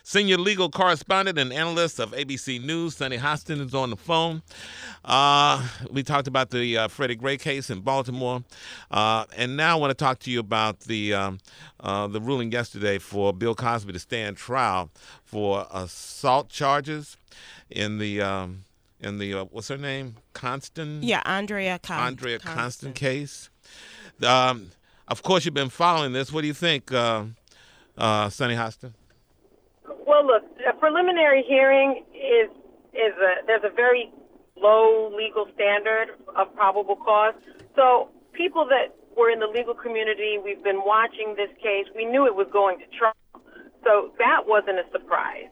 Senior legal correspondent and analyst of ABC News, Sunny Hostin, is on the phone. We talked about the Freddie Gray case in Baltimore, and now I want to talk to you about the ruling yesterday for Bill Cosby to stand trial for assault charges in the what's her name? Constant? Yeah, Andrea Constant case. Of course, you've been following this. What do you think, Sunny Hostin? Well, look, a preliminary hearing there's a very low legal standard of probable cause. So people that were in the legal community, we've been watching this case. We knew it was going to trial. So that wasn't a surprise.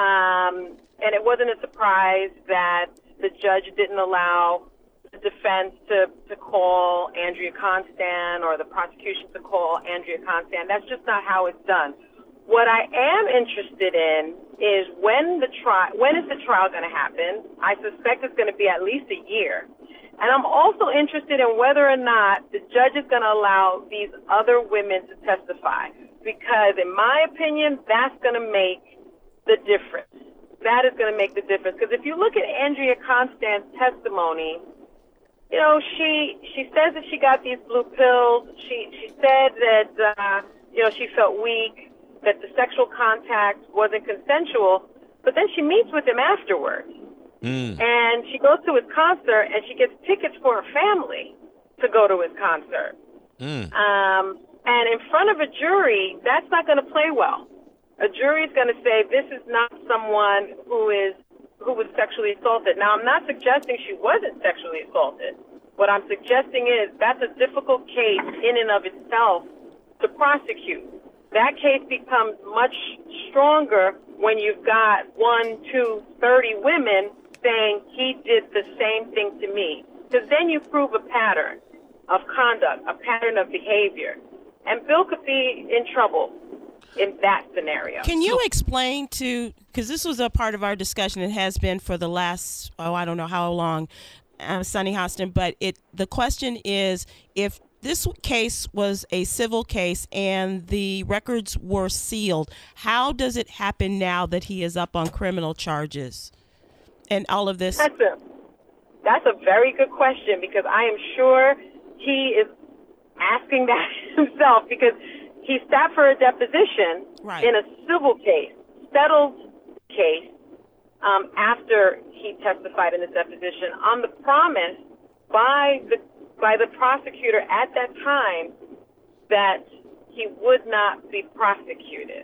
And it wasn't a surprise that the judge didn't allow the defense to call Andrea Constand or the prosecution to call Andrea Constand. That's just not how it's done. What I am interested in is when is the trial going to happen? I suspect it's going to be at least a year. And I'm also interested in whether or not the judge is going to allow these other women to testify. Because in my opinion, that's going to make the difference. That is going to make the difference. Because if you look at Andrea Constand's testimony, you know, she says that she got these blue pills. She said that, she felt weak, that the sexual contact wasn't consensual. But then she meets with him afterwards. And she goes to his concert, and she gets tickets for her family to go to his concert. And in front of a jury, that's not going to play well. A jury is going to say this is not someone who was sexually assaulted. Now, I'm not suggesting she wasn't sexually assaulted. What I'm suggesting is that's a difficult case in and of itself to prosecute. That case becomes much stronger when you've got 1, 2, 30 women saying he did the same thing to me. Because then you prove a pattern of conduct, a pattern of behavior. And Bill could be in trouble in that scenario. Can you explain because this was a part of our discussion, it has been for the last, I don't know how long, Sunny Hostin, but the question is, if this case was a civil case and the records were sealed, how does it happen now that he is up on criminal charges and all of this? That's a very good question, because I am sure he is asking that himself, because he sat for a deposition in a civil case, settled case, after he testified in the deposition on the promise by the prosecutor at that time that he would not be prosecuted.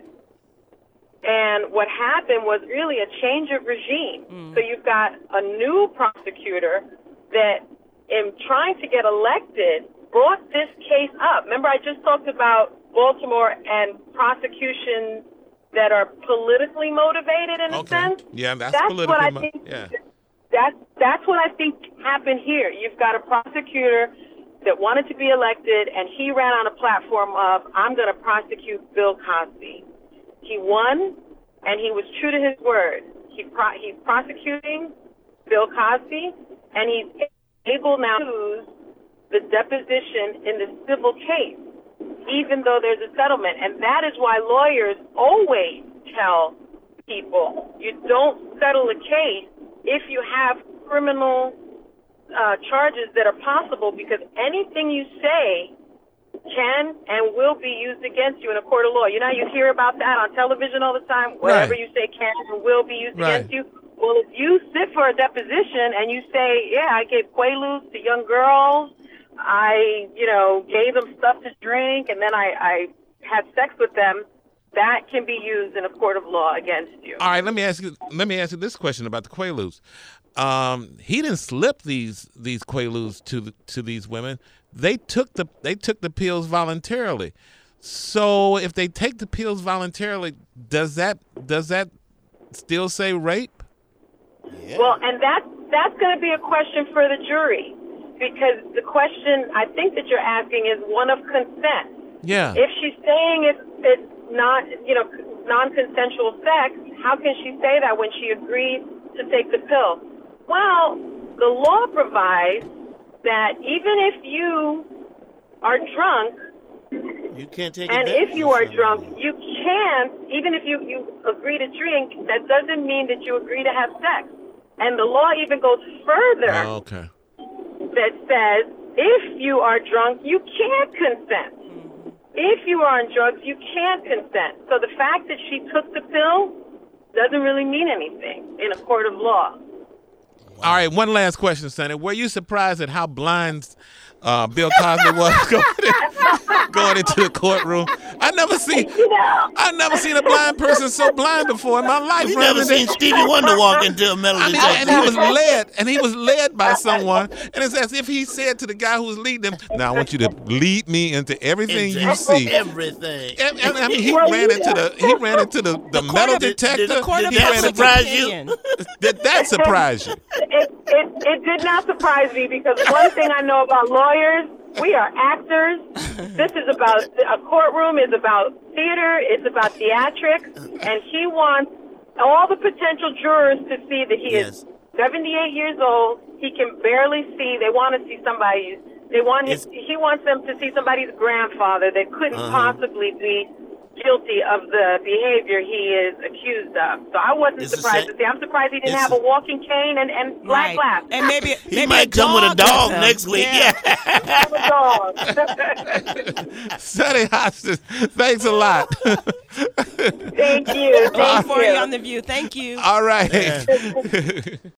And what happened was really a change of regime. So you've got a new prosecutor that, in trying to get elected, brought this case up. Remember, I just talked about Baltimore and prosecutions that are politically motivated in a sense. Yeah, that's politically what I think. Yeah. That's what I think happened here. You've got a prosecutor that wanted to be elected, and he ran on a platform of, I'm going to prosecute Bill Cosby. He won, and he was true to his word. He's prosecuting Bill Cosby, and he's able now to use the deposition in the civil case, even though there's a settlement. And that is why lawyers always tell people, you don't settle a case if you have criminal charges that are possible, because anything you say can and will be used against you in a court of law. You know, you hear about that on television all the time. Whatever you say can and will be used against you. Well, if you sit for a deposition and you say, yeah, I gave Quaaludes to young girls, I, gave them stuff to drink, and then I had sex with them, that can be used in a court of law against you. All right, let me ask you this question about the Quaaludes. He didn't slip these Quaaludes to these women. They took the pills voluntarily. So if they take the pills voluntarily, does that still say rape? Yeah. Well, and that's going to be a question for the jury, because the question I think that you're asking is one of consent. Yeah. If she's saying it's not, non-consensual sex, how can she say that when she agreed to take the pill? Well, the law provides that even if you are drunk You can't take And advantage if you are of drunk, somebody. you can't, even if you agree to drink, that doesn't mean that you agree to have sex. And the law even goes further Oh, okay. that says if you are drunk, you can't consent. If you are on drugs, you can't consent. So the fact that she took the pill doesn't really mean anything in a court of law. All right, one last question, Sonny. Were you surprised at how blind Bill Cosby was going into the courtroom? I never seen a blind person so blind before in my life. We never seen Stevie Wonder walk into a metal I mean, detector. and he was led by someone, and it's as if he said to the guy who was leading him, "Now I want you to lead me into everything you see." Everything. And, I mean, he ran into the metal detector. The court of He ran public into- opinion. Did that surprise you? It did not surprise me because one thing I know about lawyers, we are actors. This is about, a courtroom is about theater, it's about theatrics, and he wants all the potential jurors to see that he is 78 years old, he can barely see, they want to see somebody, he wants them to see somebody's grandfather that couldn't possibly be guilty of the behavior he is accused of. So I wasn't surprised to see. I'm surprised he didn't have a walking cane and black glass. And maybe He might come with a dog next week. Yeah. Have a dog. Sonny Hostin, thanks a lot. Thank you. Thank for you you. on The View. Thank you. All right.